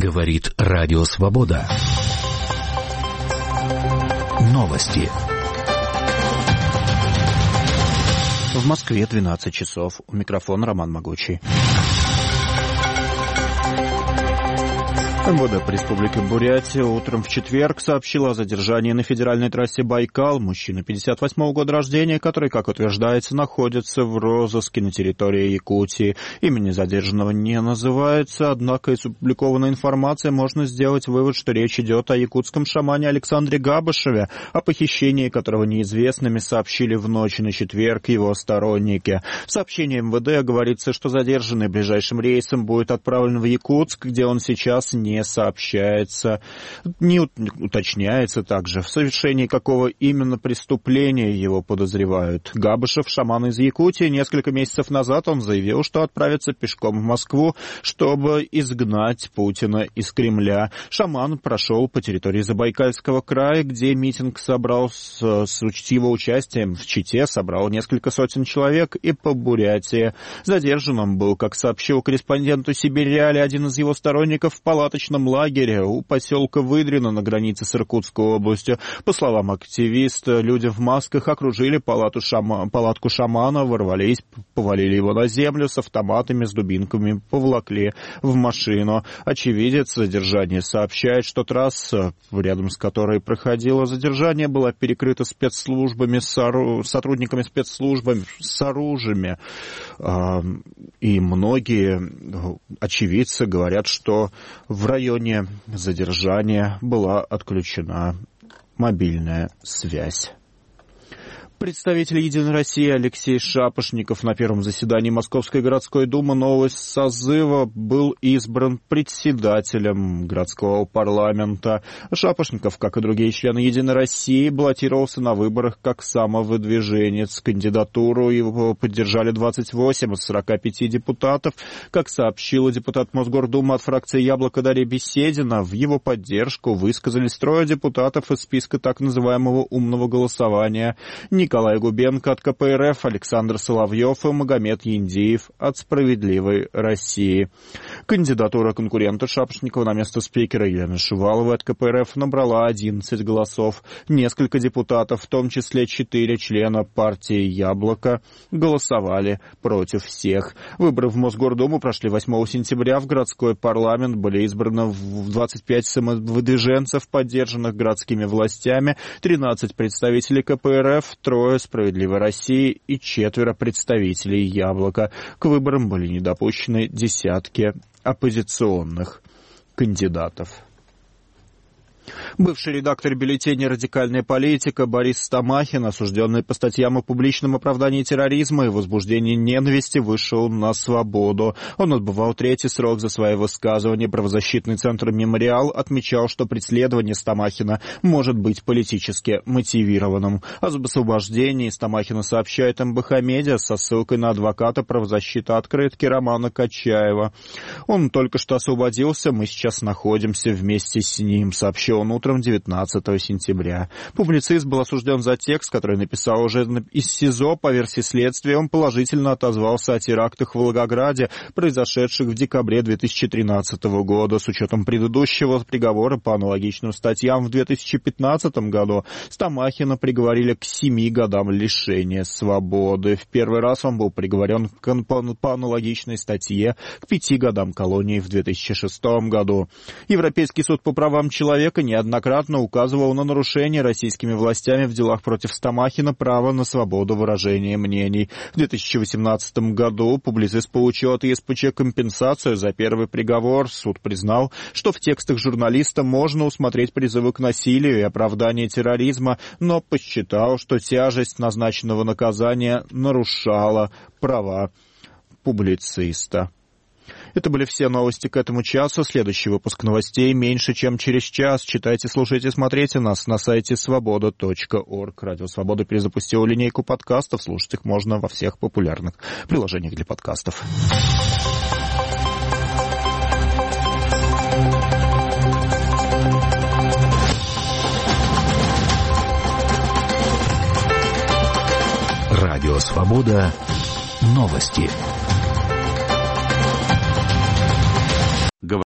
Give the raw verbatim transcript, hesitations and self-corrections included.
Говорит Радио Свобода. Новости. В Москве двенадцать часов. У микрофона Роман Могучий. МВД по Республике Бурятия утром в четверг сообщила о задержании на федеральной трассе Байкал мужчины пятьдесят восьмого года рождения, который, как утверждается, находится в розыске на территории Якутии. Имени задержанного не называется, однако из опубликованной информации можно сделать вывод, что речь идет о якутском шамане Александре Габышеве, о похищении которого неизвестными сообщили в ночь на четверг его сторонники. В сообщении МВД говорится, что задержанный ближайшим рейсом будет отправлен в Якутск, где он сейчас не не сообщается, не уточняется также, в совершении какого именно преступления его подозревают. Габышев, шаман из Якутии, несколько месяцев назад он заявил, что отправится пешком в Москву, чтобы изгнать Путина из Кремля. Шаман прошел по территории Забайкальского края, где митинг собрал с, с его участием в Чите, собрал несколько сотен человек, и по Бурятии. Задержанным был, как сообщил корреспонденту Сибирь-Реали, один из его сторонников в палаточном лагере у поселка Выдрино на границе с Иркутской областью. По словам активиста, люди в масках окружили палату шама... палатку шамана, ворвались, повалили его на землю с автоматами, с дубинками, повлакли в машину. Очевидец задержания сообщает, что трасса, рядом с которой проходило задержание, была перекрыта спецслужбами, с ору... сотрудниками спецслужбами с оружием. И многие очевидцы говорят, что в районе задержания была отключена мобильная связь. Представитель «Единой России» Алексей Шапошников на первом заседании Московской городской думы нового созыва был избран председателем городского парламента. Шапошников, как и другие члены «Единой России», баллотировался на выборах как самовыдвиженец. Кандидатуру его поддержали двадцать восемь из сорока пяти депутатов. Как сообщила депутат Мосгордумы от фракции «Яблоко» Дарья Беседина, в его поддержку высказались трое депутатов из списка так называемого «умного голосования». Николай Губенко от ка пэ эр эф, Александр Соловьев и Магомед Яндиев от «Справедливой России». Кандидатура конкурента Шапошникова на место спикера Елены Шуваловой от ка пэ эр эф набрала одиннадцать голосов. Несколько депутатов, в том числе четыре члена партии «Яблоко», голосовали против всех. Выборы в Мосгордуму прошли восьмого сентября. В городской парламент были избраны двадцать пять самовыдвиженцев, поддержанных городскими властями, тринадцать представителей ка пэ эр эф, трое «Справедливой России» и четверо представителей «Яблока». К выборам были недопущены десятки оппозиционных кандидатов. Бывший редактор бюллетеня «Радикальная политика» Борис Стамахин, осужденный по статьям о публичном оправдании терроризма и возбуждении ненависти, вышел на свободу. Он отбывал третий срок за свои высказывания. Правозащитный центр «Мемориал» отмечал, что преследование Стамахина может быть политически мотивированным. Об освобождении Стамахина сообщает эм бэ ха Медиа со ссылкой на адвоката правозащиты «Открытки» Романа Качаева. Он только что освободился, мы сейчас находимся вместе с ним, сообщил он утром девятнадцатого сентября. Публицист был осужден за текст, который написал уже из СИЗО. По версии следствия, он положительно отозвался о терактах в Волгограде, произошедших в декабре две тысячи тринадцатого года. С учетом предыдущего приговора по аналогичным статьям в две тысячи пятнадцатом году Стамахина приговорили к семи годам лишения свободы. В первый раз он был приговорен по аналогичной статье к пяти годам колонии в две тысячи шестом году. Европейский суд по правам человека неоднократно указывал на нарушение российскими властями в делах против Стамахина права на свободу выражения мнений. В две тысячи восемнадцатом году публицист получил от е эс пэ че компенсацию за первый приговор. Суд признал, что в текстах журналиста можно усмотреть призывы к насилию и оправдание терроризма, но посчитал, что тяжесть назначенного наказания нарушала права публициста. Это были все новости к этому часу. Следующий выпуск новостей меньше, чем через час. Читайте, слушайте, смотрите нас на сайте свобода точка орг. Радио Свобода перезапустила линейку подкастов. Слушать их можно во всех популярных приложениях для подкастов. Радио Свобода. Новости.